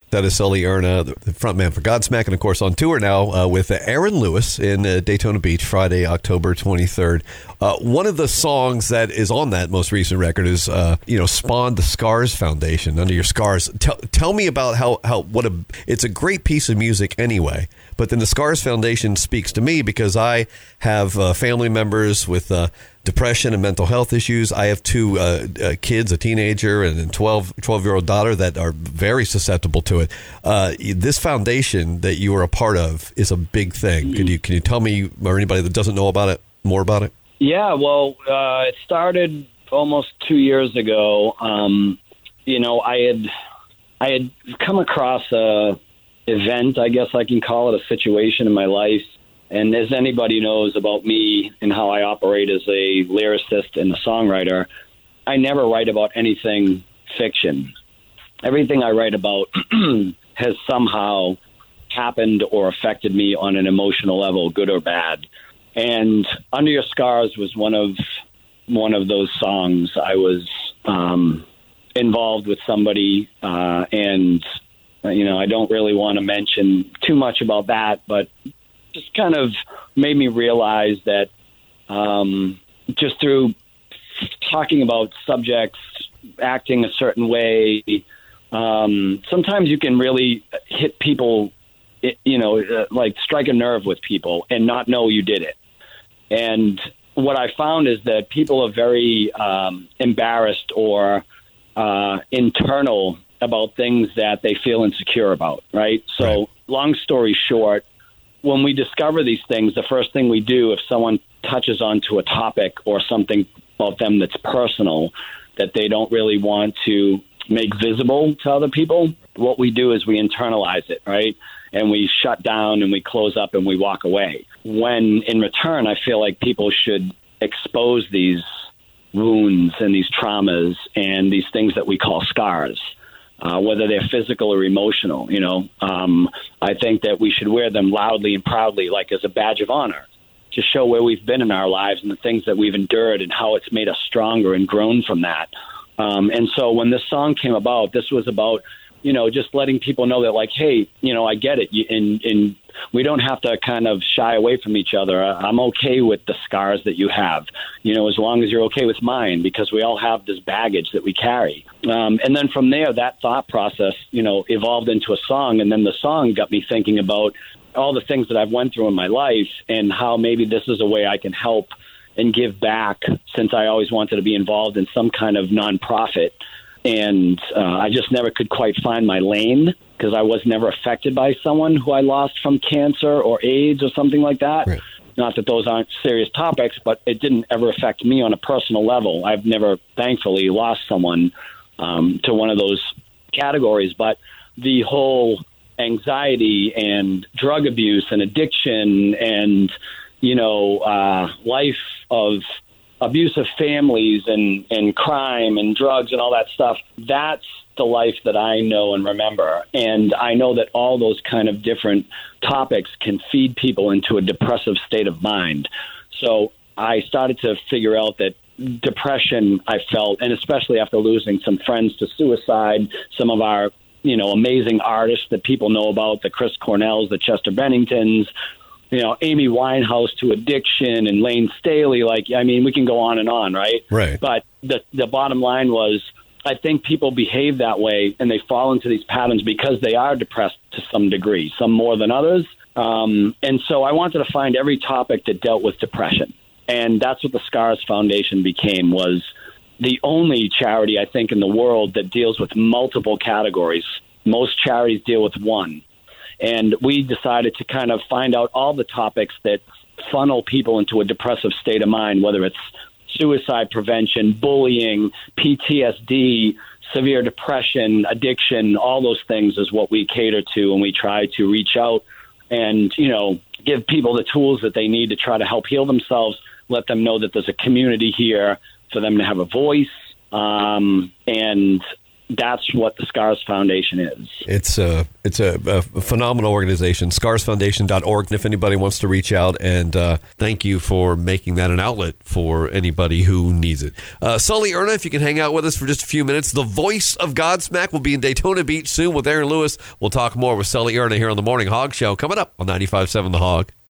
That is Sully Erna, the frontman for Godsmack, and of course on tour now with Aaron Lewis in Daytona Beach, Friday, October 23rd. One of the songs that is on that most recent record is, spawned the Scars Foundation, Under Your Scars. Tell me about it's a great piece of music anyway, but then the Scars Foundation speaks to me because I have family members with depression and mental health issues. I have two kids, a teenager and a 12-year-old daughter that are very susceptible to it. This foundation that you are a part of is a big thing. Can you tell me, or anybody that doesn't know about it, more about it? Yeah, well, it started almost 2 years ago. I had come across a event, I guess I can call it, a situation in my life. And as anybody knows about me and how I operate as a lyricist and a songwriter, I never write about anything fiction. Everything I write about has somehow happened or affected me on an emotional level, good or bad. And Under Your Scars was one of those songs. I was involved with somebody, and I don't really want to mention too much about that, but just kind of made me realize that just through talking about subjects, acting a certain way, sometimes you can really hit people, like strike a nerve with people and not know you did it. And what I found is that people are very embarrassed or internal about things that they feel insecure about, right? So long story short, when we discover these things, the first thing we do, if someone touches onto a topic or something about them that's personal, that they don't really want to make visible to other people, what we do is we internalize it, right? And we shut down and we close up and we walk away. When in return, I feel like people should expose these wounds and these traumas and these things that we call scars. Whether they're physical or emotional, I think that we should wear them loudly and proudly, like as a badge of honor, to show where we've been in our lives and the things that we've endured and how it's made us stronger and grown from that. And so when this song came about, this was about, just letting people know that, like, hey, I get it. And we don't have to kind of shy away from each other. I'm okay with the scars that you have, as long as you're okay with mine, because we all have this baggage that we carry. And then from there, that thought process, evolved into a song. And then the song got me thinking about all the things that I've went through in my life and how maybe this is a way I can help and give back, since I always wanted to be involved in some kind of nonprofit. And I just never could quite find my lane, because I was never affected by someone who I lost from cancer or AIDS or something like that. Right. Not that those aren't serious topics, but it didn't ever affect me on a personal level. I've never, thankfully, lost someone to one of those categories. But the whole anxiety and drug abuse and addiction and, life of abusive families and crime and drugs and all that stuff, that's the life that I know and remember. And I know that all those kind of different topics can feed people into a depressive state of mind. So I started to figure out that depression I felt, and especially after losing some friends to suicide, some of our, amazing artists that people know about, the Chris Cornells, the Chester Benningtons, Amy Winehouse to addiction, and Lane Staley. We can go on, right? Right. But the bottom line was, I think people behave that way and they fall into these patterns because they are depressed to some degree, some more than others. And so I wanted to find every topic that dealt with depression. And that's what the Scars Foundation became, was the only charity, I think, in the world that deals with multiple categories. Most charities deal with one. And we decided to kind of find out all the topics that funnel people into a depressive state of mind, whether it's suicide prevention, bullying, PTSD, severe depression, addiction, all those things is what we cater to. And we try to reach out and, give people the tools that they need to try to help heal themselves, let them know that there's a community here for them to have a voice. And, that's what the Scars Foundation is. It's a phenomenal organization, scarsfoundation.org. If anybody wants to reach out, and thank you for making that an outlet for anybody who needs it. Sully Erna, if you can hang out with us for just a few minutes. The voice of Godsmack will be in Daytona Beach soon with Aaron Lewis. We'll talk more with Sully Erna here on the Morning Hog Show coming up on 95.7 The Hog.